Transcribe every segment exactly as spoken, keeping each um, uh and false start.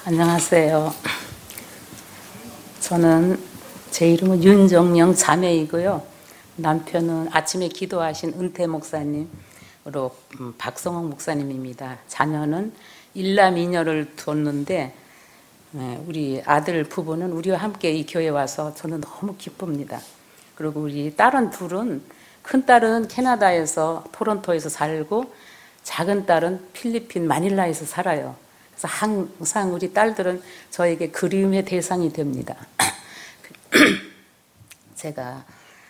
안녕하세요. 저는 제 이름은 윤정영 자매이고요. 남편은 아침에 기도하신 은퇴 목사님으로 박성홍 목사님입니다. 자녀는 일남 이녀를 뒀는데 우리 아들 부부는 우리와 함께 이 교회에 와서 저는 너무 기쁩니다. 그리고 우리 딸은 둘은, 큰 딸은 캐나다에서 토론토에서 살고 작은 딸은 필리핀 마닐라에서 살아요. 그래서 항상 우리 딸들은 저에게 그리움의 대상이 됩니다. 제가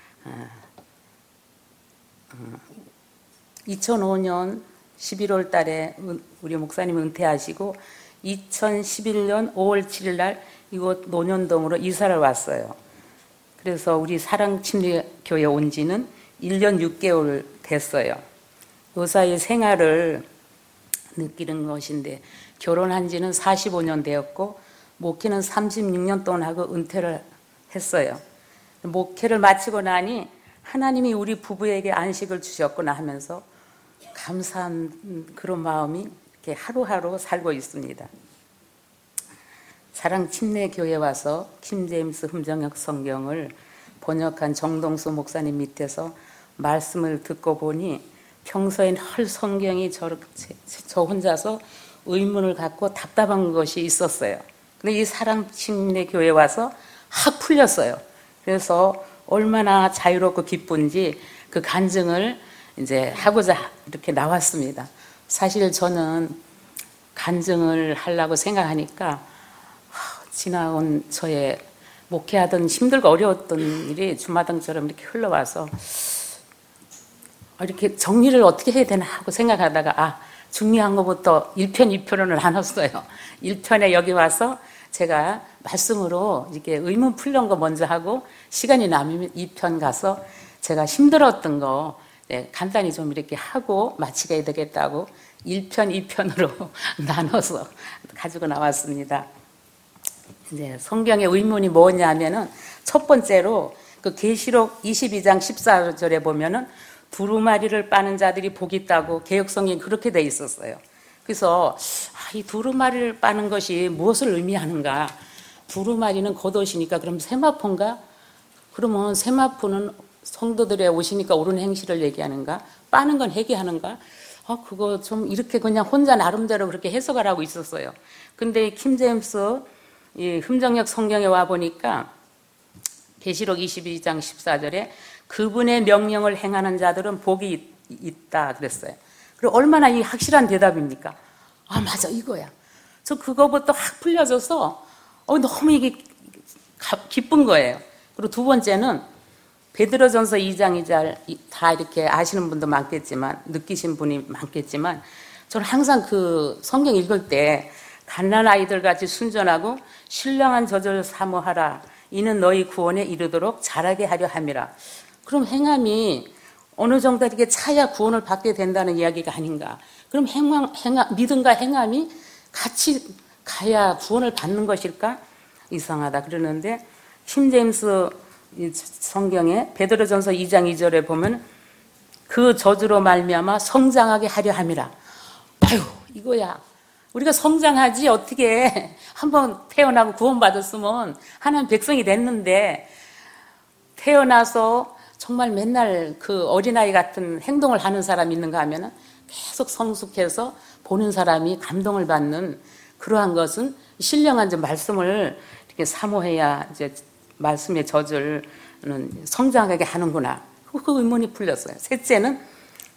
이천오 년 십일월 달에 우리 목사님 은퇴하시고 이천십일 년 오월 칠일 날 이곳 논현동으로 이사를 왔어요. 그래서 우리 사랑침례교회 온 지는 일 년 육 개월 됐어요. 요 사이 생활을 느끼는 것인데, 결혼한 지는 사십오 년 되었고 목회는 삼십육 년 동안 하고 은퇴를 했어요. 목회를 마치고 나니 하나님이 우리 부부에게 안식을 주셨구나 하면서 감사한 그런 마음이 이렇게 하루하루 살고 있습니다. 사랑침례교회 와서 킹제임스 흠정역 성경을 번역한 정동수 목사님 밑에서 말씀을 듣고 보니 평소엔 헐 성경이 저, 저 혼자서 의문을 갖고 답답한 것이 있었어요. 근데 이 사랑침례교회 와서 확 풀렸어요. 그래서 얼마나 자유롭고 기쁜지 그 간증을 이제 하고자 이렇게 나왔습니다. 사실 저는 간증을 하려고 생각하니까 지나온 저의 목회하던 힘들고 어려웠던 일이 주마등처럼 이렇게 흘러와서 이렇게 정리를 어떻게 해야 되나 하고 생각하다가 아 중요한 것부터 일 편, 이 편을 나눴어요. 일 편에 여기 와서 제가 말씀으로 이렇게 의문 풀는 거 먼저 하고 시간이 남으면 이 편 가서 제가 힘들었던 거 네, 간단히 좀 이렇게 하고 마치게 되겠다고 일 편, 이 편으로 나눠서 가지고 나왔습니다. 이제 성경의 의문이 뭐냐면은 첫 번째로 그 계시록 이십이 장 십사 절에 보면은 두루마리를 빠는 자들이 복이 있다고 개역성경이 그렇게 돼 있었어요. 그래서 아, 이 두루마리를 빠는 것이 무엇을 의미하는가? 두루마리는 겉옷이니까 그럼 세마포인가? 그러면 세마포는 성도들의 옷이니까 옳은 행실을 얘기하는가? 빠는 건 회개하는가? 아, 그거 좀 이렇게 그냥 혼자 나름대로 그렇게 해석을 하고 있었어요. 근데 킹제임스 이 흠정역 성경에 와 보니까 계시록 이십이 장 십사 절에 그분의 명령을 행하는 자들은 복이 있다 그랬어요. 그리고 얼마나 이 확실한 대답입니까? 아 맞아 이거야. 저 그거부터 확 풀려져서 어, 너무 이게 기쁜 거예요. 그리고 두 번째는 베드로전서 이 장 이 절 다 이렇게 아시는 분도 많겠지만 느끼신 분이 많겠지만 저는 항상 그 성경 읽을 때 갓난 아이들 같이 순전하고 신령한 저절 사모하라. 이는 너희 구원에 이르도록 자라게 하려 함이라. 그럼 행함이 어느 정도 이렇게 차야 구원을 받게 된다는 이야기가 아닌가. 그럼 행함, 행함, 믿음과 행함이 같이 가야 구원을 받는 것일까? 이상하다 그러는데 킹제임스 성경에 베드로전서 이 장 이 절에 보면 그 저주로 말미암아 성장하게 하려 함이라. 아유 이거야. 우리가 성장하지 어떻게 한번 태어나고 구원받았으면 하나님 백성이 됐는데 태어나서 정말 맨날 그 어린아이 같은 행동을 하는 사람이 있는가 하면은 계속 성숙해서 보는 사람이 감동을 받는 그러한 것은 신령한 말씀을 이렇게 사모해야 이제 말씀의 저절은 성장하게 하는구나. 그 의문이 풀렸어요. 셋째는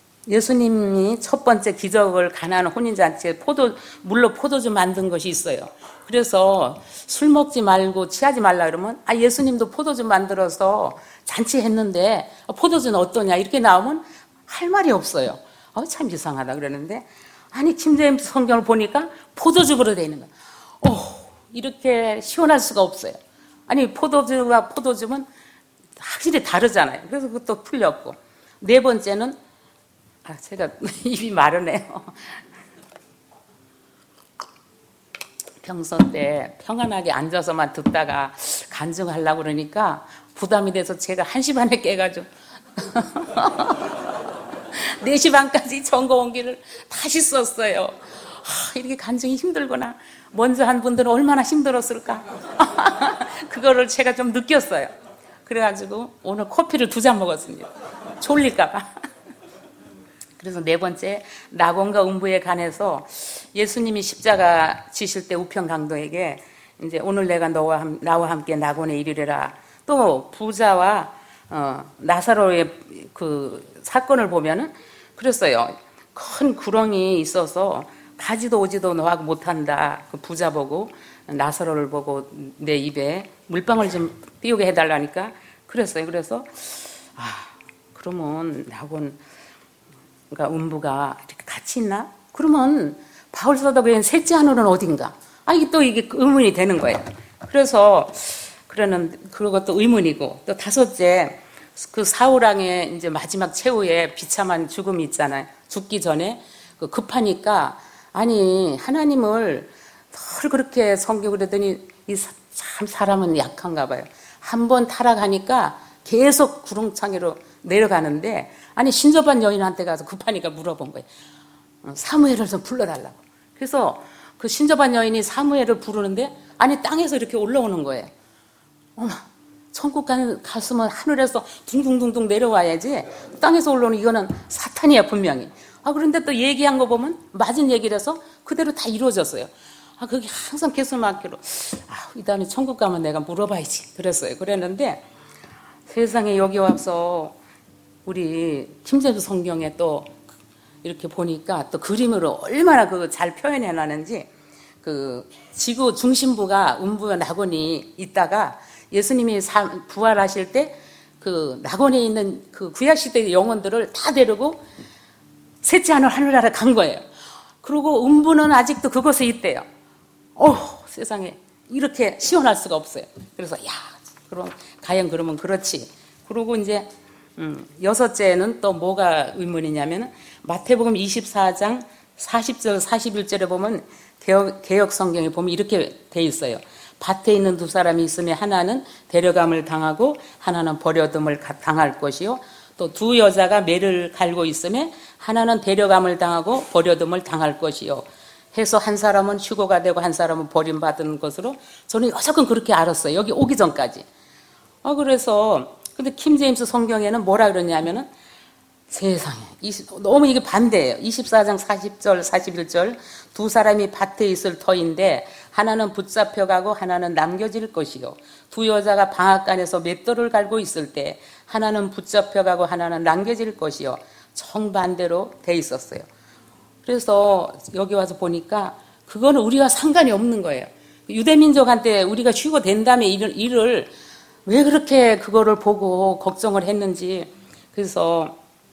예수님이 첫 번째 기적을 가나안 혼인잔치에 포도, 물로 포도주 만든 것이 있어요. 그래서 술 먹지 말고 취하지 말라 그러면 아 예수님도 포도주 만들어서 잔치했는데 포도주는 어떠냐 이렇게 나오면 할 말이 없어요. 어, 참 이상하다 그러는데 아니 킹제임스 성경을 보니까 포도주로 되어 있는 거예요. 어, 이렇게 시원할 수가 없어요. 아니 포도주와 포도주는 확실히 다르잖아요. 그래서 그것도 풀렸고 네 번째는 아, 제가 입이 마르네요. 평소 때 평안하게 앉아서만 듣다가 간증하려고 그러니까 부담이 돼서 제가 한 시 반에 깨가지고 네 시 반까지 전거 온 길을 다시 썼어요. 아, 이렇게 간증이 힘들구나. 먼저 한 분들은 얼마나 힘들었을까. 그거를 제가 좀 느꼈어요. 그래가지고 오늘 커피를 두 잔 먹었습니다. 졸릴까봐. 그래서 네 번째, 낙원과 음부에 관해서 예수님이 십자가 지실 때 우편 강도에게 이제 오늘 내가 너와 함, 나와 함께 낙원에 이르리라. 또 부자와 어, 나사로의 그 사건을 보면은 그랬어요. 큰 구렁이 있어서 가지도 오지도 너하고 못한다. 그 부자 보고 나사로를 보고 내 입에 물방울 좀 띄우게 해달라니까 그랬어요. 그래서 아 그러면 낙원 그러니까 음부가 이렇게 같이 있나? 그러면 바울 사도가 셋째 하늘은 어딘가? 아 이게 또 이게 의문이 되는 거예요. 그래서 그러는 그리고 또 의문이고 또 다섯째 그 사울왕의 이제 마지막 최후의 비참한 죽음이 있잖아요. 죽기 전에 그 급하니까 아니 하나님을 늘 그렇게 섬기고 그러더니 이 참 사람은 약한가 봐요. 한 번 타락하니까 계속 구렁창이로 내려가는데 아니 신접한 여인한테 가서 급하니까 물어본 거예요. 사무엘을 좀 불러달라고. 그래서 그 신접한 여인이 사무엘을 부르는데 아니 땅에서 이렇게 올라오는 거예요. 어머 천국 갔으면 하늘에서 둥둥둥둥 내려와야지 땅에서 올라오는 이거는 사탄이야 분명히. 아 그런데 또 얘기한 거 보면 맞은 얘기를 해서 그대로 다 이루어졌어요. 아 그게 항상 계속 막기로 아, 이 다음에 천국 가면 내가 물어봐야지 그랬어요. 그랬는데 세상에 여기 와서 우리 김재수 성경에 또 이렇게 보니까 또 그림으로 얼마나 그 잘 표현해 놨는지 그 지구 중심부가 음부와 낙원이 있다가 예수님이 부활하실 때 그 낙원에 있는 그 구약시대의 영혼들을 다 데리고 셋째 하늘 하늘나라 간 거예요. 그리고 음부는 아직도 그곳에 있대요. 어 세상에 이렇게 시원할 수가 없어요. 그래서 야 그럼 과연 그러면 그렇지. 그리고 이제 음, 여섯째는 또 뭐가 의문이냐면 마태복음 이십사 장 사십 절 사십일 절에 보면 개혁, 개혁 성경에 보면 이렇게 돼 있어요. 밭에 있는 두 사람이 있으면 하나는 데려감을 당하고 하나는 버려둠을 당할 것이요. 또 두 여자가 매를 갈고 있으면 하나는 데려감을 당하고 버려둠을 당할 것이요. 해서 한 사람은 휴거가 되고 한 사람은 버림받은 것으로 저는 여태껏 그렇게 알았어요. 여기 오기 전까지. 아, 그래서 근데 킹제임스 성경에는 뭐라 그러냐면은 세상에 이십, 너무 이게 반대예요. 이십사 장 사십 절 사십일 절 두 사람이 밭에 있을 터인데 하나는 붙잡혀가고 하나는 남겨질 것이요. 두 여자가 방앗간에서 맷돌을 갈고 있을 때 하나는 붙잡혀가고 하나는 남겨질 것이요. 정반대로 돼 있었어요. 그래서 여기 와서 보니까 그거는 우리와 상관이 없는 거예요. 유대민족한테 우리가 휴거된 다음에 일을, 일을 왜 그렇게 그거를 보고 걱정을 했는지. 그래서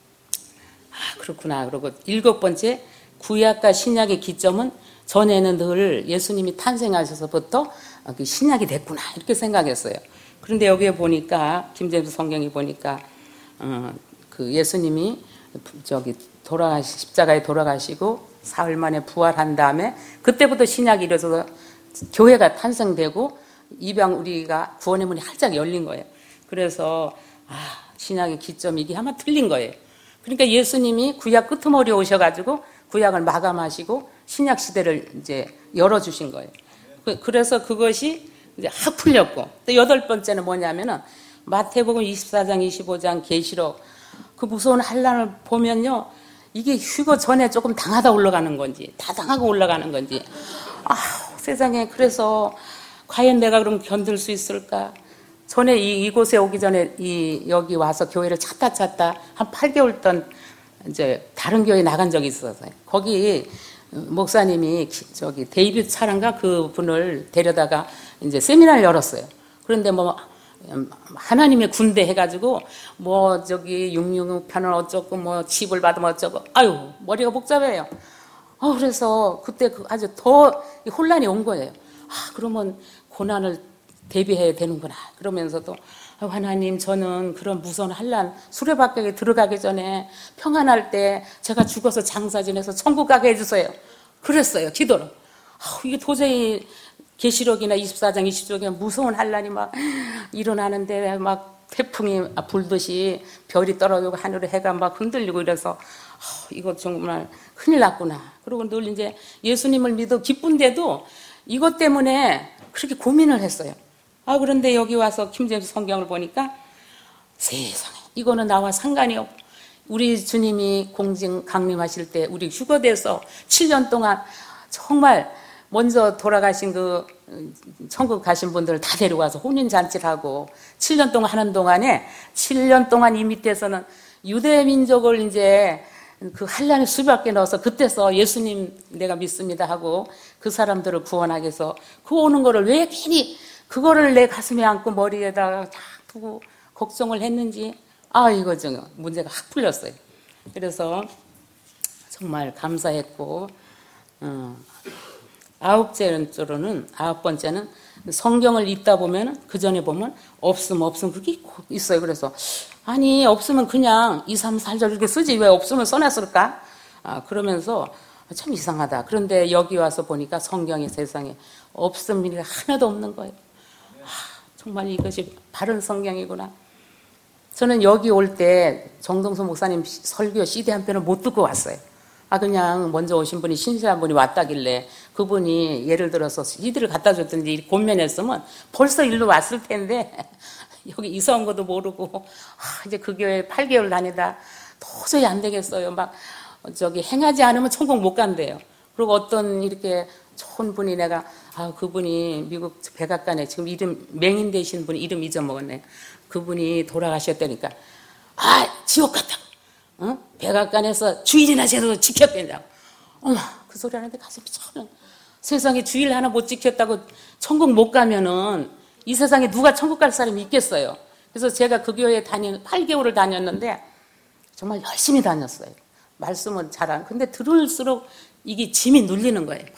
아 그렇구나. 그리고 일곱 번째 구약과 신약의 기점은 전에는 늘 예수님이 탄생하셔서부터 신약이 됐구나 이렇게 생각했어요. 그런데 여기에 보니까 김재수 성경이 보니까 어, 그 예수님이 저기 돌아가시 십자가에 돌아가시고 사흘 만에 부활한 다음에 그때부터 신약이 이루어져서 교회가 탄생되고 이방 우리가 구원의 문이 활짝 열린 거예요. 그래서 아 신약의 기점이 이게 아마 틀린 거예요. 그러니까 예수님이 구약 끄트머리에 오셔가지고 구약을 마감하시고 신약 시대를 이제 열어주신 거예요. 그래서 그것이 이제 확 풀렸고 또 여덟 번째는 뭐냐면은 마태복음 이십사 장 이십오 장 계시록 그 무서운 환난을 보면요 이게 휴거 전에 조금 당하다 올라가는 건지 다 당하고 올라가는 건지 아 세상에 그래서 과연 내가 그럼 견딜 수 있을까? 전에 이, 이곳에 오기 전에 이 여기 와서 교회를 찾다 찾다 한 팔 개월 동안 이제 다른 교회 나간 적이 있었어요. 거기 목사님이 저기 데이비드 차란가 그 분을 데려다가 이제 세미나를 열었어요. 그런데 뭐 하나님의 군대 해가지고 뭐 저기 육육육 편을 어쩌고 뭐 집을 받으면 어쩌고 아유 머리가 복잡해요. 아 그래서 그때 아주 더 혼란이 온 거예요. 아 그러면 고난을 대비해야 되는구나. 그러면서도 하나님 저는 그런 무서운 환난 수레바퀴에 들어가기 전에 평안할 때 제가 죽어서 장사 지내서 천국 가게 해주세요. 그랬어요. 기도로. 아, 이게 도저히 계시록이나 이십사 장 이십 쪽에 무서운 환난이 막 일어나는데 막 태풍이 불듯이 별이 떨어지고 하늘에 해가 막 흔들리고 이래서 어, 이거 정말 큰일 났구나. 그리고 늘 이제 예수님을 믿어 기쁜데도 이것 때문에 그렇게 고민을 했어요. 아, 그런데 여기 와서 킹제임스 성경을 보니까 세상에 이거는 나와 상관이 없고, 우리 주님이 공진 강림하실 때 우리 휴거돼서 칠 년 동안 정말 먼저 돌아가신 그 천국 가신 분들을 다 데려와서 혼인잔치를 하고 칠 년 동안 하는 동안에 칠 년 동안 이 밑에서는 유대 민족을 이제 그 한란의 수밖에 넣어서 그때서 예수님 내가 믿습니다 하고 그 사람들을 구원하기 위해서 그 오는 거를 왜 괜히 그거를 내 가슴에 안고 머리에다가 딱 두고 걱정을 했는지, 아, 이거 좀 문제가 확 풀렸어요. 그래서 정말 감사했고, 어, 아홉째로는, 아홉 번째는 성경을 읽다 보면, 그 전에 보면, 없음, 없음, 그게 있어요. 그래서, 아니, 없으면 그냥 이, 삼, 사 절 이렇게 쓰지, 왜 없으면 써놨을까? 아, 그러면서 참 이상하다. 그런데 여기 와서 보니까 성경의 세상에 없음이 하나도 없는 거예요. 아, 정말 이것이 바른 성경이구나. 저는 여기 올 때 정동수 목사님 설교 씨디 한 편을 못 듣고 왔어요. 아, 그냥 먼저 오신 분이 신실한 분이 왔다길래 그분이 예를 들어서 씨디를 갖다 줬든지 권면했으면 벌써 일로 왔을 텐데 여기 이사 온 것도 모르고, 아, 이제 그 교회 팔 개월 다니다 도저히 안 되겠어요. 막 저기 행하지 않으면 천국 못 간대요. 그리고 어떤 이렇게 좋은 분이 내가, 아, 그분이 미국 백악관에 지금 이름 맹인 되신 분이 이름 잊어먹었네. 그분이 돌아가셨다니까, 아, 지옥 갔다. 어? 백악관에서 주일이나 제대로 지켰댄다고. 어머, 그 소리 하는데 가슴이 참, 세상에 주일 하나 못 지켰다고 천국 못 가면은 이 세상에 누가 천국 갈 사람이 있겠어요. 그래서 제가 그 교회에 다닌 팔 개월을 다녔는데 정말 열심히 다녔어요. 말씀은 잘안, 근데 들을수록 이게 짐이 눌리는 거예요.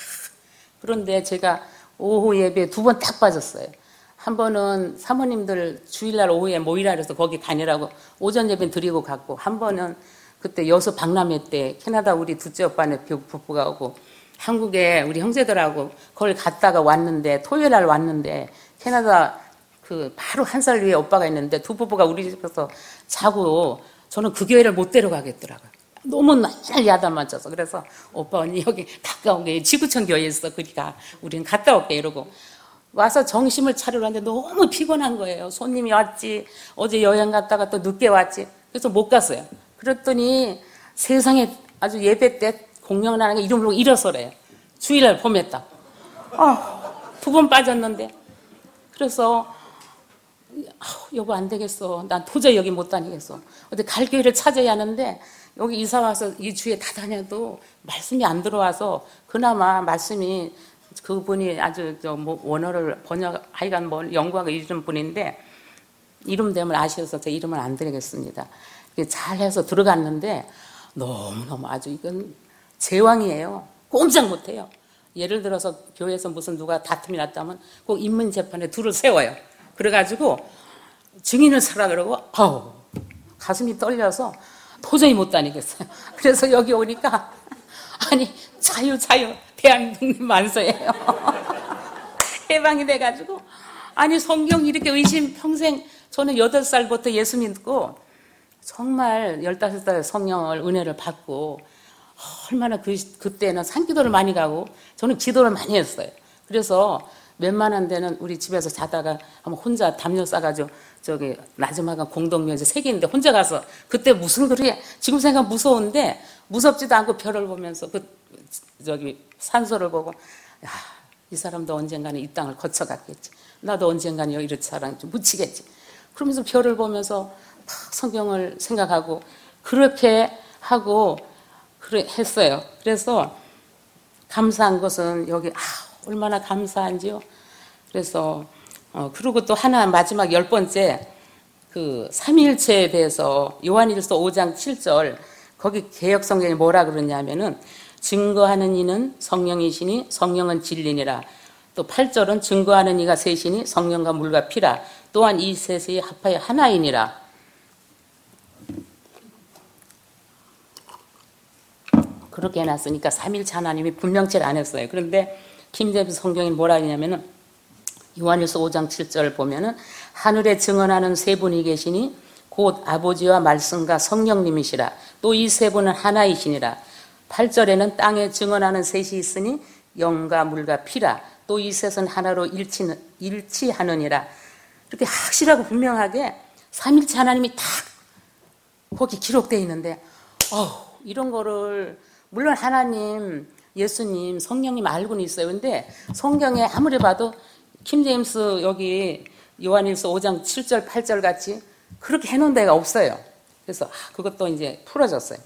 그런데 제가 오후 예배 두 번 딱 빠졌어요. 한 번은 사모님들 주일날 오후에 모이라 그래서 거기 다니라고 오전 예배 드리고 갔고, 한 번은 그때 여수 박람회 때 캐나다 우리 둘째 오빠네 부부가 오고 한국에 우리 형제들하고 거기 갔다가 왔는데, 토요일 날 왔는데 캐나다 그 바로 한 살 위에 오빠가 있는데 두 부부가 우리 집에서 자고 저는 그 교회를 못 데려가겠더라고요. 너무 맨날 야단 맞춰서. 그래서 오빠 언니 여기 가까운 게 지구촌 교회에 있어. 그러니까 우리는 갔다 올게 이러고 와서 정심을 차리러 왔는데 너무 피곤한 거예요. 손님이 왔지, 어제 여행 갔다가 또 늦게 왔지. 그래서 못 갔어요. 그랬더니 세상에 아주 예배 때 공연하는 게 이름으로 일어서래요. 주일날 봄했다. 아, 두 번 빠졌는데. 그래서 여보 안 되겠어. 난 도저히 여기 못 다니겠어. 어디 갈 교회를 찾아야 하는데 여기 이사 와서 이 주에 다 다녀도 말씀이 안 들어와서, 그나마 말씀이 그분이 아주 저 뭐 원어를 번역 하여간 뭐 연구하고 이런 분인데 이름 되면 아셔서 제 이름을 안 드리겠습니다. 잘해서 들어갔는데 너무너무 아주 이건 제왕이에요. 꼼짝 못해요. 예를 들어서 교회에서 무슨 누가 다툼이 났다면 꼭 인문 재판에 둘을 세워요. 그래가지고 증인을 서라 그러고, 아우, 가슴이 떨려서 도저히 못 다니겠어요. 그래서 여기 오니까 아니 자유 자유 대한민국 만세예요. 해방이 돼가지고, 아니 성경 이렇게 의심 평생, 저는 여덟 살부터 예수 믿고 정말 열다섯 살 성령을 은혜를 받고 얼마나 그 그때는 산기도를 많이 가고 저는 기도를 많이 했어요. 그래서 웬만한 데는 우리 집에서 자다가 한번 혼자 담요 싸가지고 저기 마지막에 공동묘지 세 개인데 혼자 가서, 그때 무슨 그렇게 지금 생각 무서운데 무섭지도 않고 별을 보면서 그 저기 산소를 보고, 야, 이 사람도 언젠가는 이 땅을 거쳐갔겠지. 나도 언젠가는 여기를 사랑 좀 묻히겠지. 그러면서 별을 보면서 막 성경을 생각하고 그렇게 하고 그래 했어요. 그래서 감사한 것은 여기, 아, 얼마나 감사한지요. 그래서 어, 그리고 또 하나 마지막 열 번째 그 삼위일체에 대해서 요한일서 오 장 칠 절 거기 개역 성경이 뭐라 그러냐면은 증거하는 이는 성령이시니 성령은 진리니라. 또 팔 절은 증거하는 이가 셋이니 성령과 물과 피라. 또한 이 셋이 합하여 하나이니라. 그렇게 해놨으니까 삼일체 하나님이 분명체를 안 했어요. 그런데 킹제임스 성경이 뭐라 하냐면은 요한일서 오 장 칠 절 보면은 하늘에 증언하는 세 분이 계시니 곧 아버지와 말씀과 성령님이시라. 또 이 세 분은 하나이시니라. 팔 절에는 땅에 증언하는 셋이 있으니 영과 물과 피라. 또 이 셋은 하나로 일치, 일치하느니라. 이렇게 확실하고 분명하게 삼일체 하나님이 딱 거기 기록되어 있는데, 어우, 이런 거를 물론 하나님, 예수님, 성령님 알고는 있어요. 근데 성경에 아무리 봐도 킹제임스 여기 요한일서 오 장 칠 절 팔 절 같이 그렇게 해놓은 데가 없어요. 그래서 아, 그것도 이제 풀어졌어요.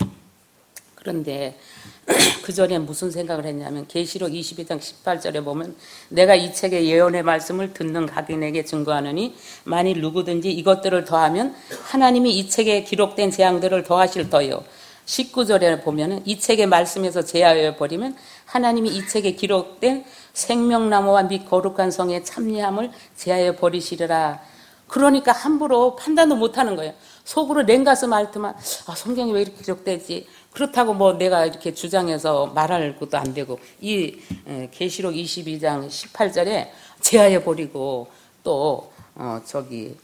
그런데 그 전에 무슨 생각을 했냐면 계시록 이십이 장 십팔 절에 보면 내가 이 책의 예언의 말씀을 듣는 각인에게 증거하느니 만일 누구든지 이것들을 더하면 하나님이 이 책에 기록된 재앙들을 더하실 터요. 십구 절에 보면은 이 책의 말씀에서 제하여 버리면 하나님이 이 책에 기록된 생명나무와 및 거룩한 성의 참여함을 제하여 버리시리라. 그러니까 함부로 판단도 못하는 거예요. 속으로 냉가슴 앓더만 아, 성경이 왜 이렇게 기록되지? 그렇다고 뭐 내가 이렇게 주장해서 말할 것도 안 되고 이 계시록 이십이 장 십팔 절에 제하여 버리고 또 어, 저기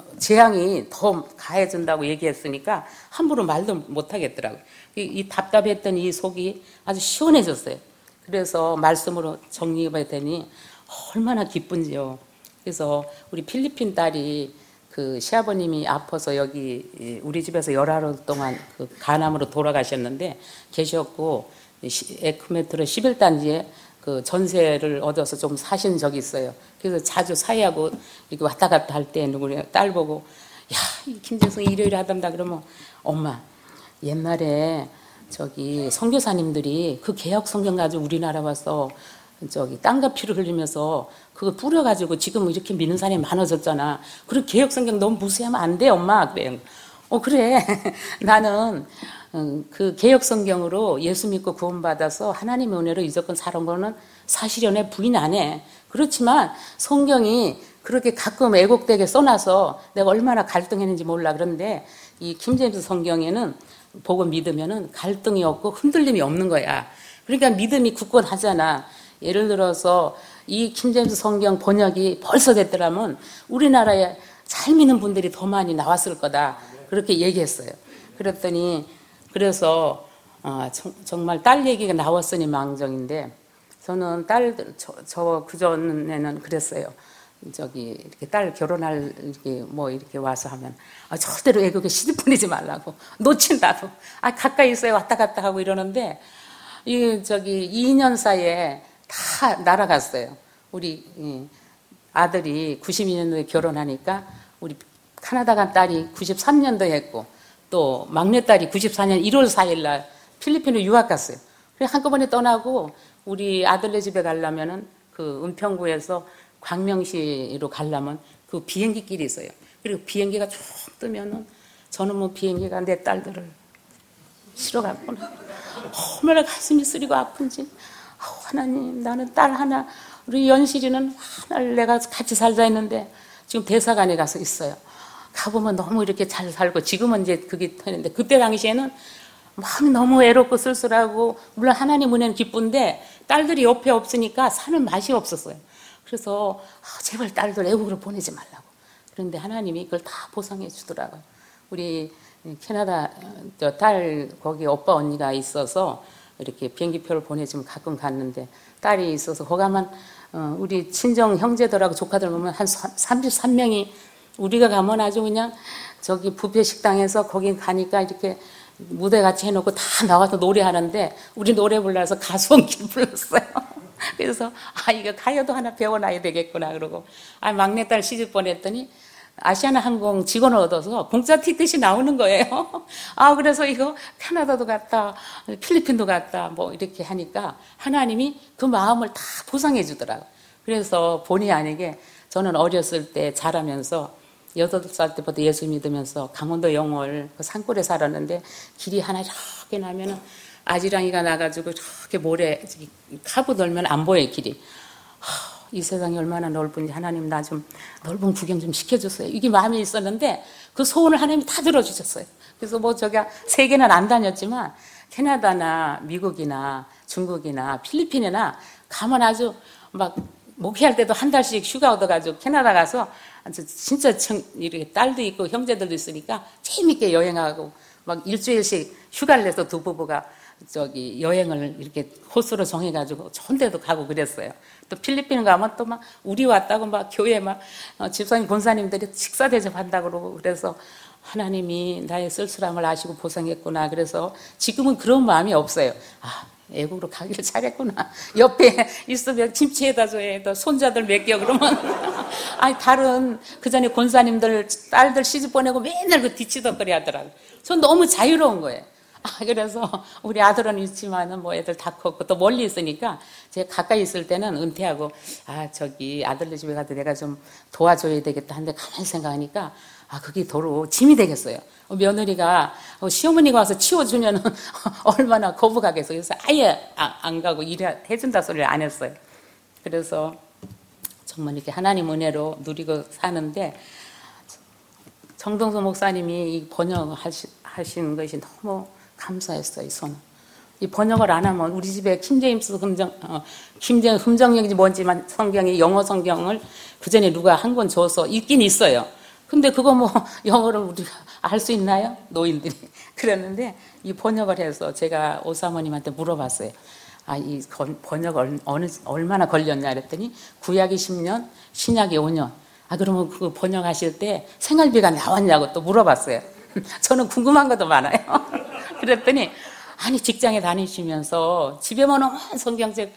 재앙이 더 가해진다고 얘기했으니까 함부로 말도 못하겠더라고요. 이, 이 답답했던 이 속이 아주 시원해졌어요. 그래서 말씀으로 정리해봤더니 얼마나 기쁜지요. 그래서 우리 필리핀 딸이 그 시아버님이 아파서 여기 우리 집에서 열하루 동안 그 간암으로 돌아가셨는데 계셨고 에크메트로 십일 단지에 그 전세를 얻어서 좀 사신 적이 있어요. 그래서 자주 사이하고 이렇게 왔다 갔다 할 때 누구냐 딸 보고 야, 김재성이 일요일에 하단다 그러면 엄마 옛날에 저기 선교사님들이 그 개혁 성경 가지고 우리나라 와서 저기 땅과 피를 흘리면서 그거 뿌려가지고 지금 이렇게 믿는 사람이 많아졌잖아. 그리고 개혁 성경 너무 무시하면 안 돼, 엄마. 그래요. 어, 그래. 나는 그 개혁 성경으로 예수 믿고 구원받아서 하나님의 은혜로 이제껏 살은 거는 사실연애 부인 안 해. 그렇지만 성경이 그렇게 가끔 애곡되게 써놔서 내가 얼마나 갈등했는지 몰라. 그런데 이 킹제임스 성경에는 보고 믿으면은 갈등이 없고 흔들림이 없는 거야. 그러니까 믿음이 굳건하잖아. 예를 들어서 이 킹제임스 성경 번역이 벌써 됐더라면 우리나라에 잘 믿는 분들이 더 많이 나왔을 거다. 그렇게 얘기했어요. 그랬더니 그래서 어, 정말 딸 얘기가 나왔으니 망정인데 저는 딸 저, 저 그전에는 그랬어요. 저기 이렇게 딸 결혼할 이렇게 뭐 이렇게 와서 하면 아, 절대로 애국에 시집 보내지 말라고 놓친다도 아 가까이 있어요 왔다 갔다 하고 이러는데 이 저기 이 년 사이에 다 날아갔어요. 우리 아들이 구십이 년도에 결혼하니까 우리 캐나다 간 딸이 구십삼 년도에 했고 또 막내딸이 구십사 년 일월 사일 날 필리핀으로 유학 갔어요. 그래서 한꺼번에 떠나고 우리 아들네 집에 가려면은 그 은평구에서 광명시로 가려면 그 비행기 길이 있어요. 그리고 비행기가 쭉 뜨면은 저는 뭐 비행기가 내 딸들을 실어갔구나. 얼마나 가슴이 쓰리고 아픈지. 하나님, 나는 딸 하나, 우리 연실이는 하나를 내가 같이 살자 했는데 지금 대사관에 가서 있어요. 가보면 너무 이렇게 잘 살고 지금은 이제 그게 되는데 그때 당시에는 마음이 너무 외롭고 쓸쓸하고 물론 하나님 은혜는 기쁜데 딸들이 옆에 없으니까 사는 맛이 없었어요. 그래서 아, 제발 딸들 애국으로 보내지 말라고. 그런데 하나님이 그걸 다 보상해 주더라고요. 우리 캐나다 딸 거기 오빠 언니가 있어서 이렇게 비행기표를 보내주면 가끔 갔는데 딸이 있어서 거기 가면 우리 친정 형제들하고 조카들 보면 한 삼십삼 명이 우리가 가면 아주 그냥 저기 뷔페 식당에서 거기 가니까 이렇게 무대 같이 해놓고 다 나와서 노래하는데 우리 노래 불러서 가수원길 불렀어요. 그래서 아 이거 가요도 하나 배워놔야 되겠구나 그러고 아 막내딸 시집 보냈더니 아시아나 항공 직원을 얻어서 공짜 티켓이 나오는 거예요. 아 그래서 이거 캐나다도 갔다 필리핀도 갔다 뭐 이렇게 하니까 하나님이 그 마음을 다 보상해 주더라고요. 그래서 본의 아니게 저는 어렸을 때 자라면서 여덟 살 때부터 예수 믿으면서 강원도 영월 그 산골에 살았는데 길이 하나 이렇게 나면은 아지랑이가 나가지고 저렇게 모래 카브 돌면 안 보여요 길이. 하, 이 세상이 얼마나 넓은지 하나님 나 좀 넓은 구경 좀 시켜줬어요. 이게 마음에 있었는데 그 소원을 하나님이 다 들어주셨어요. 그래서 뭐 저가 세계는 안 다녔지만 캐나다나 미국이나 중국이나 필리핀이나 가면 아주 막 목회할 때도 한 달씩 휴가 얻어가지고 캐나다 가서 진짜 이렇게 딸도 있고 형제들도 있으니까 재밌게 여행하고 막 일주일씩 휴가를 내서 두 부부가 저기 여행을 이렇게 코스로 정해가지고 좋은 데도 가고 그랬어요. 또 필리핀 가면 또 막 우리 왔다고 막 교회 막 어, 집사님 권사님들이 식사 대접한다고 그러고 그래서 하나님이 나의 쓸쓸함을 아시고 보상했구나. 그래서 지금은 그런 마음이 없어요. 아, 애국으로 가기를 잘했구나. 옆에 있으면 김치에다 줘야 손자들 맡겨 그러면 아니 다른 그 전에 권사님들 딸들 시집 보내고 맨날 그 뒤치덕거리 하더라고요. 전 너무 자유로운 거예요. 아, 그래서 우리 아들은 있지만은 뭐 애들 다 컸고 또 멀리 있으니까 제가 가까이 있을 때는 은퇴하고 아 저기 아들네 집에 가도 내가 좀 도와줘야 되겠다 하는데 가만히 생각하니까 아 그게 도로 짐이 되겠어요. 며느리가 시어머니가 와서 치워주면은 얼마나 거부가겠어요. 그래서 아예 안 가고 일해준다 소리를 안 했어요. 그래서 정말 이렇게 하나님 은혜로 누리고 사는데 정동수 목사님이 이 번역하신 것이 너무 감사했어요. 이 손. 이 번역을 안 하면 우리 집에 킹제임스 흠정, 어, 킹제 흠정역인지 뭔지만 성경이 영어 성경을 그 전에 누가 한 권 줘서 있긴 있어요. 근데 그거 뭐 영어를 우리가 알 수 있나요? 노인들이. 그랬는데 이 번역을 해서 제가 오사모님한테 물어봤어요. 아, 이 번역 어느, 얼마나 걸렸냐 그랬더니 구약이 십 년, 신약이 오 년. 아, 그러면 그 번역하실 때 생활비가 나왔냐고 또 물어봤어요. 저는 궁금한 것도 많아요. 그랬더니 아니 직장에 다니시면서 집에만 오면 성경책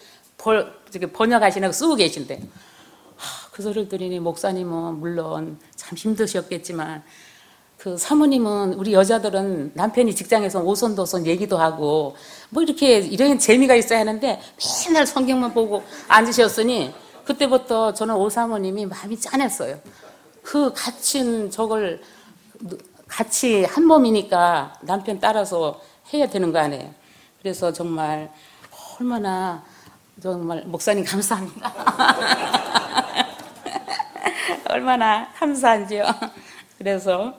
번역하시는 거 쓰고 계신데 그 소리를 들으니 목사님은 물론 참 힘드셨겠지만 그 사모님은 우리 여자들은 남편이 직장에서 오손도손 얘기도 하고 뭐 이렇게 이런 재미가 있어야 하는데 맨날 성경만 보고 앉으셨으니 그때부터 저는 오사모님이 마음이 짠했어요. 그 갇힌 저걸 같이 한 몸이니까 남편 따라서 해야 되는 거 아니에요. 그래서 정말 얼마나 정말 목사님 감사합니다. 얼마나 감사한지요. 그래서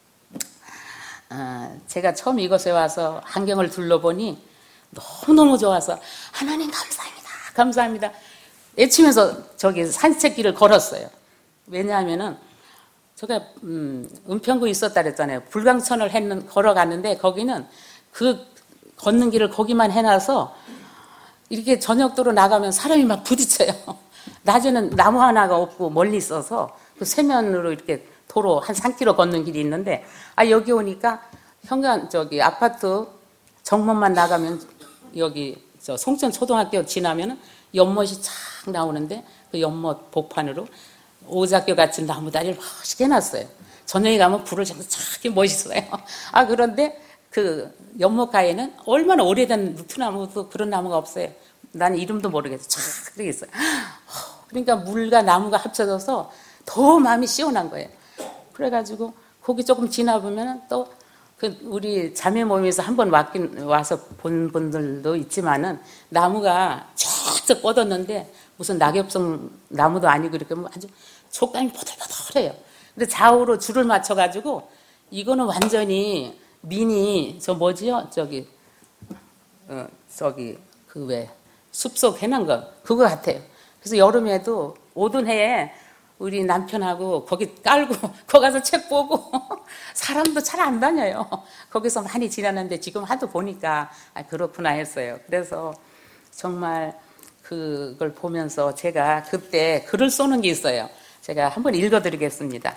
어, 제가 처음 이곳에 와서 환경을 둘러보니 너무너무 좋아서 하나님 감사합니다. 감사합니다. 외치면서 저기 산책길을 걸었어요. 왜냐하면은 제가 음, 은평구에 있었다 그랬잖아요. 불광천을 했는, 걸어갔는데 거기는 그 걷는 길을 거기만 해놔서 이렇게 저녁도로 나가면 사람이 막 부딪혀요. 낮에는 나무 하나가 없고 멀리 있어서 그 세면으로 이렇게 도로 한 삼 킬로미터 걷는 길이 있는데 아 여기 오니까 현관 저기 아파트 정문만 나가면 여기 저 송천 초등학교 지나면은 연못이 착 나오는데 그 연못 복판으로 오작교 같은 나무다리를 멋있게 해놨어요. 저녁에 가면 불을 켜서 참 멋있어요. 아 그런데 그 연못가에는 얼마나 오래된 누트나무도 그런 나무가 없어요. 난 이름도 모르겠어요. 쫙 그렇게 있어요. 그러니까 물과 나무가 합쳐져서 더 마음이 시원한 거예요. 그래가지고 거기 조금 지나보면 또 그 우리 자매 모임에서 한번 왔긴 와서 본 분들도 있지만은 나무가 쫙쫙 뻗었는데 무슨 낙엽성 나무도 아니고 이렇게 아주 촉감이 포들포들해요. 근데 좌우로 줄을 맞춰가지고 이거는 완전히 미니 저 뭐지요? 저기 어 저기 그 왜 숲속 해놓은 거 그거 같아요. 그래서 여름에도 오던 해에 우리 남편하고 거기 깔고 거기 가서 책 보고 사람도 잘 안 다녀요. 거기서 많이 지났는데 지금 하도 보니까 아 그렇구나 했어요. 그래서 정말 그걸 보면서 제가 그때 글을 쏘는 게 있어요. 제가 한번 읽어드리겠습니다.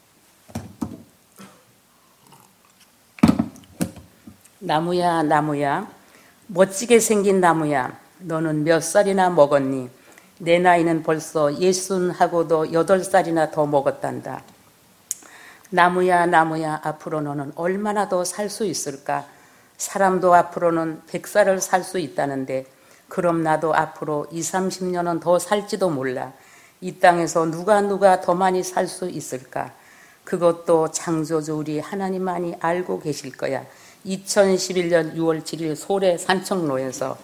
나무야 나무야 멋지게 생긴 나무야 너는 몇 살이나 먹었니? 내 나이는 벌써 예순하고도 여덟 살이나 더 먹었단다. 나무야 나무야 앞으로 너는 얼마나 더 살 수 있을까? 사람도 앞으로는 백 살을 살 수 있다는데 그럼 나도 앞으로 이삼십 년은 더 살지도 몰라. 이 땅에서 누가 누가 더 많이 살 수 있을까? 그것도 창조주 우리 하나님만이 알고 계실 거야. 이천십일 년 유월 칠일 소래 산청로에서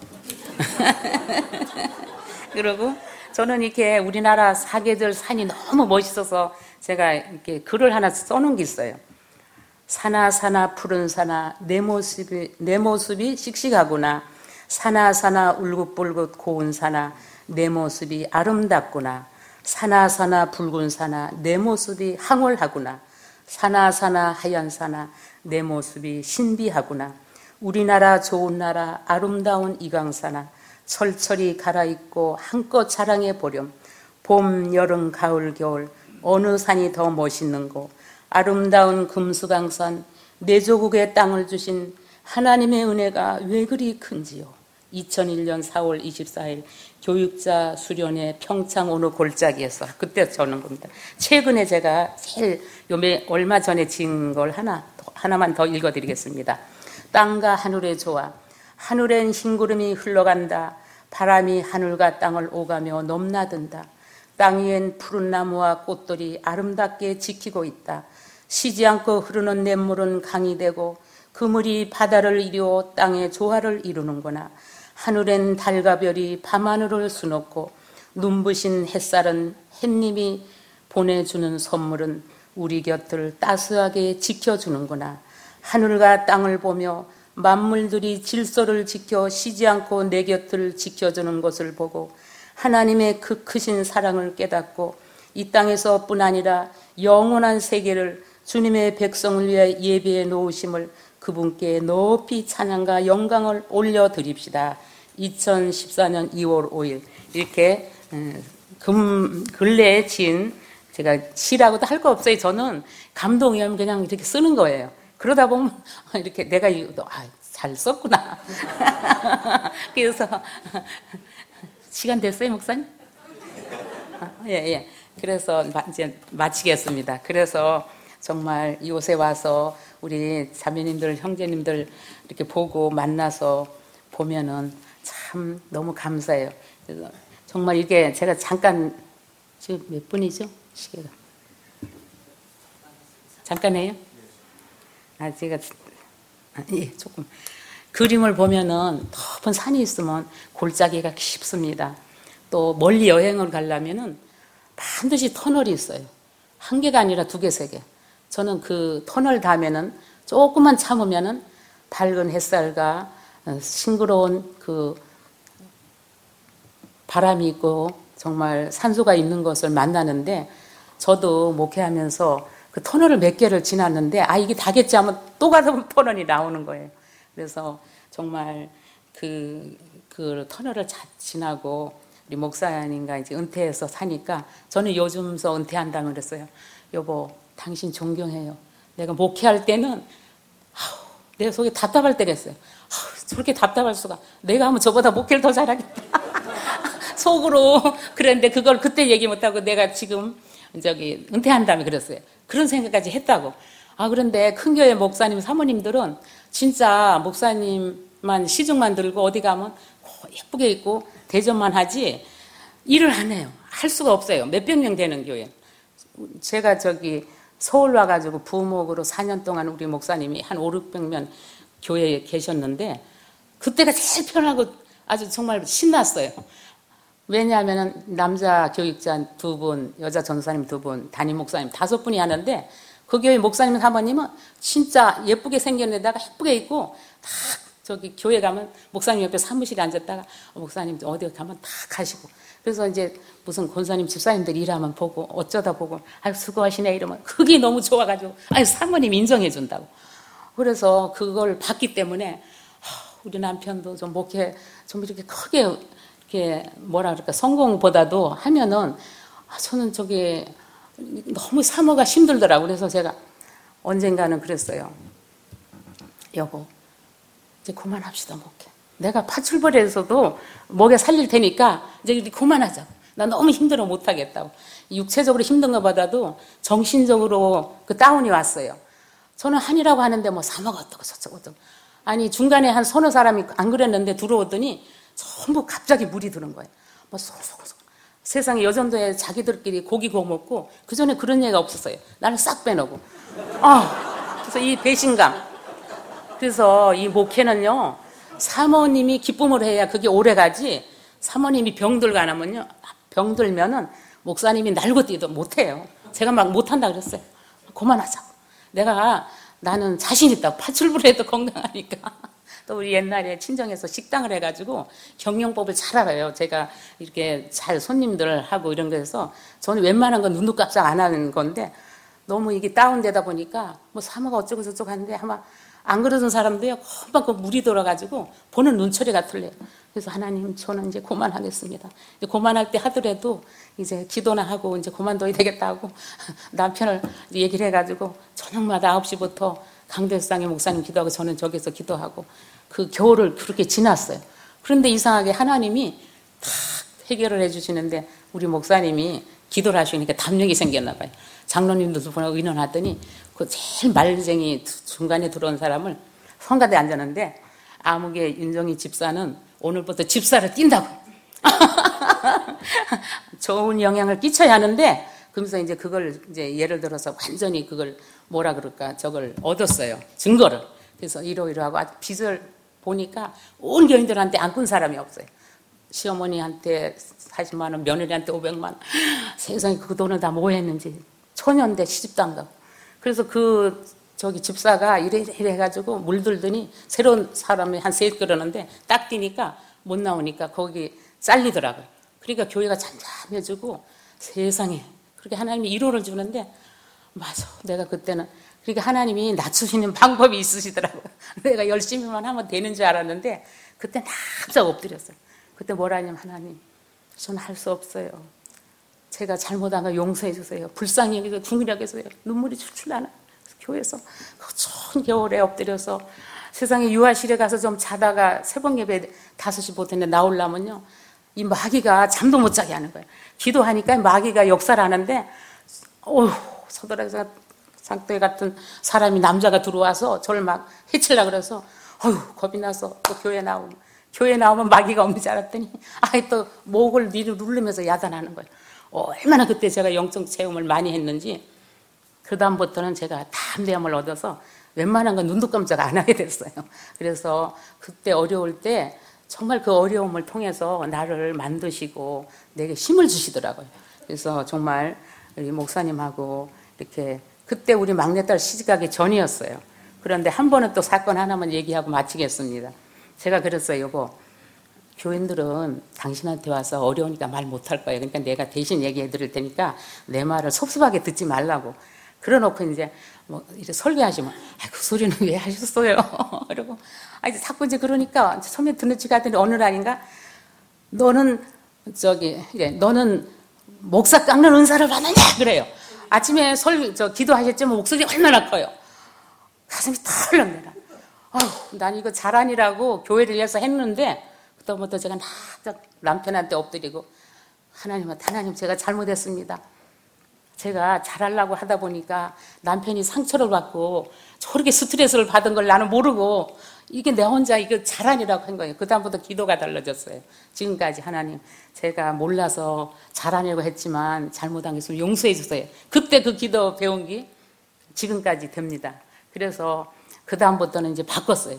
그리고 저는 이렇게 우리나라 사계절 산이 너무 멋있어서 제가 이렇게 글을 하나 써놓은 게 있어요. 사나 사나 푸른 사나 내 모습이 내 모습이 씩씩하구나. 사나 사나 울긋불긋 고운 사나 내 모습이 아름답구나. 사나사나 붉은 사나 내 모습이 황홀하구나. 사나사나 하얀 사나 내 모습이 신비하구나. 우리나라 좋은 나라 아름다운 이강사나 철철이 갈아입고 한껏 자랑해 보렴. 봄, 여름, 가을, 겨울 어느 산이 더 멋있는고. 아름다운 금수강산 내 조국의 땅을 주신 하나님의 은혜가 왜 그리 큰지요. 이천일 년 사월 이십사일 교육자 수련회 평창 어느 골짜기에서 그때 저는 겁니다. 최근에 제가 제일 요매 얼마 전에 지은 걸 하나 하나만 더 읽어드리겠습니다. 땅과 하늘의 조화. 하늘엔 흰구름이 흘러간다. 바람이 하늘과 땅을 오가며 넘나든다. 땅 위엔 푸른 나무와 꽃들이 아름답게 지키고 있다. 쉬지 않고 흐르는 냇물은 강이 되고 그 물이 바다를 이루어 땅의 조화를 이루는구나. 하늘엔 달과 별이 밤하늘을 수놓고 눈부신 햇살은 햇님이 보내주는 선물은 우리 곁을 따스하게 지켜주는구나. 하늘과 땅을 보며 만물들이 질서를 지켜 쉬지 않고 내 곁을 지켜주는 것을 보고 하나님의 그 크신 사랑을 깨닫고 이 땅에서뿐 아니라 영원한 세계를 주님의 백성을 위해 예배해 놓으심을 그분께 높이 찬양과 영광을 올려드립시다. 이천십사 년 이월 오일 이렇게 금 근래에 지은 제가 시라고도 할 거 없어요. 저는 감동이 오면 그냥 이렇게 쓰는 거예요. 그러다 보면 이렇게 내가 이거 아, 잘 썼구나. 그래서 시간 됐어요, 목사님? 아, 예, 예. 그래서 이제 마치겠습니다. 그래서 정말 이곳에 와서 우리 자매님들, 형제님들 이렇게 보고 만나서 보면은 참 너무 감사해요. 그래서 정말 이게 제가 잠깐 지금 몇 분이죠? 시계가 잠깐 해요? 아 제가 아, 예 조금 그림을 보면은 높은 산이 있으면 골짜기가 깊습니다. 또 멀리 여행을 가려면은 반드시 터널이 있어요. 한 개가 아니라 두 개, 세 개. 저는 그 터널 닿으면은 조금만 참으면은 밝은 햇살과 싱그러운 그 바람이 있고 정말 산소가 있는 것을 만나는데 저도 목회하면서 그 터널을 몇 개를 지났는데 아 이게 다겠지 하면 또 가서 터널이 나오는 거예요. 그래서 정말 그, 그 터널을 자, 지나고 우리 목사님과 이제 은퇴해서 사니까 저는 요즘서 은퇴한다고 그랬어요. 여보 당신 존경해요. 내가 목회할 때는 아우, 내 속에 답답할 때랬어요. 아우, 저렇게 답답할 수가. 내가 하면 저보다 목회를 더 잘하겠다. 속으로 그랬는데 그걸 그때 얘기 못하고 내가 지금 저기 은퇴한다며 그랬어요. 그런 생각까지 했다고. 아 그런데 큰 교회 목사님 사모님들은 진짜 목사님만 시중만 들고 어디 가면 예쁘게 입고 대접만 하지 일을 안 해요. 할 수가 없어요. 몇백 명 되는 교회. 제가 저기 서울 와가지고 부목으로 사 년 동안 우리 목사님이 한 오륙백 명 교회에 계셨는데 그때가 제일 편하고 아주 정말 신났어요. 왜냐하면 남자 교육자 두 분, 여자 전사님 두 분, 담임 목사님 다섯 분이 하는데 그 교회 목사님 사모님은 진짜 예쁘게 생겼는데다가 예쁘게 입고 딱 저기 교회 가면 목사님 옆에 사무실에 앉았다가 목사님 어디 가면 다 가시고 그래서 이제 무슨 권사님 집사님들 일하면 보고 어쩌다 보고 아유 수고하시네 이러면 그게 너무 좋아가지고 아유 사모님 인정해 준다고 그래서 그걸 봤기 때문에 우리 남편도 좀 목회 좀 이렇게 크게 이렇게 뭐라 그럴까 성공보다도 하면은 아, 저는 저기 너무 사모가 힘들더라고. 그래서 제가 언젠가는 그랬어요. 여보 이제 그만합시다 목회. 내가 파출벌에서도 목에 살릴 테니까 이제 그만하자. 나 너무 힘들어 못하겠다고. 육체적으로 힘든 것보다도 정신적으로 그 다운이 왔어요. 저는 한이라고 하는데 뭐 사모가 어떻고 저쩌고 어쩌고. 아니 중간에 한 서너 사람이 안 그랬는데 들어오더니 전부 갑자기 물이 드는 거예요. 뭐 소소소. 세상에 여전도에 자기들끼리 고기 구워 먹고 그 전에 그런 얘기가 없었어요. 나는 싹 빼놓고. 아, 그래서 이 배신감. 그래서 이 목회는요. 사모님이 기쁨을 해야 그게 오래 가지. 사모님이 병들고 안 하면요. 병들면은 목사님이 날고 뛰도 못해요. 제가 막 못한다 그랬어요. 그만하자고. 내가 나는 자신 있다고. 파출부로 해도 건강하니까. 또 우리 옛날에 친정에서 식당을 해가지고 경영법을 잘 알아요. 제가 이렇게 잘 손님들하고 이런 거에서 저는 웬만한 건 눈도 깜짝 안 하는 건데 너무 이게 다운되다 보니까 뭐 사모가 어쩌고 저쩌고 하는데 아마 안 그러던 사람도요, 금방 그 물이 돌아가지고 보는 눈초리가 틀려요. 그래서 하나님, 저는 이제 그만하겠습니다. 이제 그만할 때 하더라도 이제 기도나 하고 이제 그만둬야 되겠다 하고 남편을 얘기를 해가지고 저녁마다 아홉 시부터 강대상의 목사님 기도하고 저는 저기서 기도하고 그 겨울을 그렇게 지났어요. 그런데 이상하게 하나님이 탁 해결을 해주시는데 우리 목사님이 기도를 하시니까 담력이 생겼나 봐요. 장로님도 두 분하고 의논하더니 그 제일 말쟁이 중간에 들어온 사람을 성가대에 앉았는데 아무개 윤정희 집사는 오늘부터 집사를 뛴다고. 좋은 영향을 끼쳐야 하는데 그러면서 이제 그걸 이제 예를 들어서 완전히 그걸 뭐라 그럴까 저걸 얻었어요. 증거를. 그래서 이러이러하고 빚을 보니까 온 교인들한테 안 꾼 사람이 없어요. 시어머니한테 사십만 원, 며느리한테 오백만 원. 세상에 그 돈을 다 뭐 했는지. 초년대 시집도 안 가고. 그래서 그 저기 집사가 이래 이래 해가지고 물들더니 새로운 사람이 한 셋 그러는데 딱 뛰니까 못 나오니까 거기 잘리더라고요. 그러니까 교회가 잠잠해지고 세상에 그렇게 하나님이 위로를 주는데 맞아. 내가 그때는 그러니까 하나님이 낮추시는 방법이 있으시더라고요. 내가 열심히만 하면 되는 줄 알았는데 그때 납작 엎드렸어요. 그때 뭐라 하냐면 하나님 저는 할 수 없어요. 제가 잘못한 거 용서해 주세요. 불쌍히 여기서 궁이라고 해서 눈물이 출출 나는 교회에서 그 추운 겨울에 엎드려서 세상에 유아실에 가서 좀 자다가 새벽 예배 다섯 시 보통에 나오려면요. 이 마귀가 잠도 못 자게 하는 거예요. 기도하니까 마귀가 역사를 하는데 어휴 서더라에서 장대 같은 사람이 남자가 들어와서 저를 막 해치려고 그래서 어휴 겁이 나서 또 교회 나오면 교회 나오면 마귀가 없는 줄 알았더니 아이 또 목을 위로 누르면서 야단하는 거예요. 얼마나 그때 제가 영적 체험을 많이 했는지 그 다음부터는 제가 담대함을 얻어서 웬만한 건 눈도 깜짝 안 하게 됐어요. 그래서 그때 어려울 때 정말 그 어려움을 통해서 나를 만드시고 내게 힘을 주시더라고요. 그래서 정말 우리 목사님하고 이렇게 그때 우리 막내딸 시집가기 전이었어요. 그런데 한 번은 또 사건 하나만 얘기하고 마치겠습니다. 제가 그랬어요. 여보, 교인들은 당신한테 와서 어려우니까 말 못할 거예요. 그러니까 내가 대신 얘기해 드릴 테니까 내 말을 섭섭하게 듣지 말라고. 그래놓고 이제 뭐 이렇게 설교하시면 아, 그 소리는 왜 하셨어요? 그러고 아 이제 자꾸 이제 그러니까 처음에 듣는 지 가더니 어느 날인가 너는 저기 예, 너는 목사 깎는 은사를 받느냐 그래요. 아침에 설 저 기도하셨지만 목소리 얼마나 커요. 가슴이 털렁내라. 아우 난 이거 자란이라고 교회를 위해서 했는데 그때부터 제가 막 남편한테 엎드리고 하나님한테 하나님 제가 잘못했습니다. 제가 잘하려고 하다 보니까 남편이 상처를 받고 저렇게 스트레스를 받은 걸 나는 모르고 이게 내 혼자 이거 자란이라고 한 거예요. 그 다음부터 기도가 달라졌어요. 지금까지 하나님 제가 몰라서 잘하려고 했지만 잘못한 게 있으면 용서해 주세요. 그때 그 기도 배운 게 지금까지 됩니다. 그래서 그 다음부터는 이제 바꿨어요.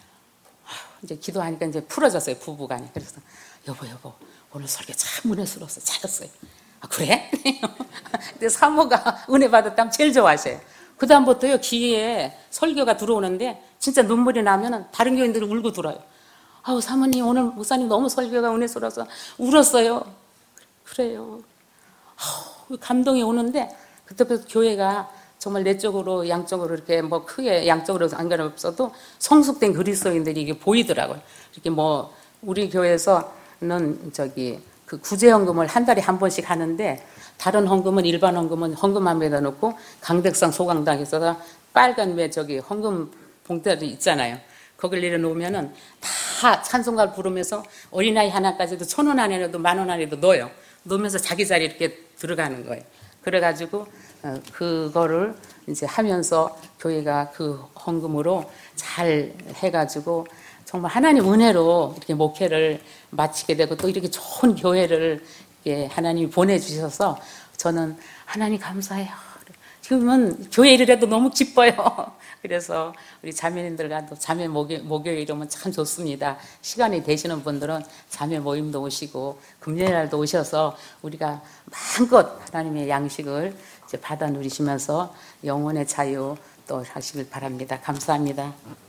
이제 기도하니까 이제 풀어졌어요. 부부간에. 그래서 여보 여보 오늘 설교 참 은혜스러워서 잘했어요. 아 그래? 근데 사모가 은혜 받았다면 제일 좋아하셔요. 그 다음부터요 귀에 설교가 들어오는데 진짜 눈물이 나면은 다른 교인들이 울고 들어요. 아우 사모님 오늘 목사님 너무 설교가 은혜스러워서 울었어요. 그래요. 아우 감동이 오는데 그때부터 교회가 정말 내적으로 양적으로 이렇게 뭐 크게 양적으로 상관없어도 성숙된 그리스도인들이 이게 보이더라고요. 이렇게 뭐 우리 교회에서는 저기 그 구제헌금을 한 달에 한 번씩 하는데 다른 헌금은 일반 헌금은 헌금함에다 놓고 강백상 소강당에서 빨간 왜 저기 헌금 봉투들이 있잖아요. 거길 내려놓으면은 다 찬송가를 부르면서 어린아이 하나까지도 천 원 안에도 만 원 안에도 넣어요. 넣으면서 자기 자리에 이렇게 들어가는 거예요. 그래가지고 그거를 이제 하면서 교회가 그 헌금으로 잘 해가지고 정말 하나님 은혜로 이렇게 목회를 마치게 되고 또 이렇게 좋은 교회를 이렇게 하나님이 보내주셔서 저는 하나님 감사해요. 지금은 교회 일을 해도 너무 기뻐요. 그래서 우리 자매님들과도 자매 목요, 목요일 이러면 참 좋습니다. 시간이 되시는 분들은 자매 모임도 오시고 금요일날도 오셔서 우리가 마음껏 하나님의 양식을 이제 받아 누리시면서 영혼의 자유 또 하시길 바랍니다. 감사합니다.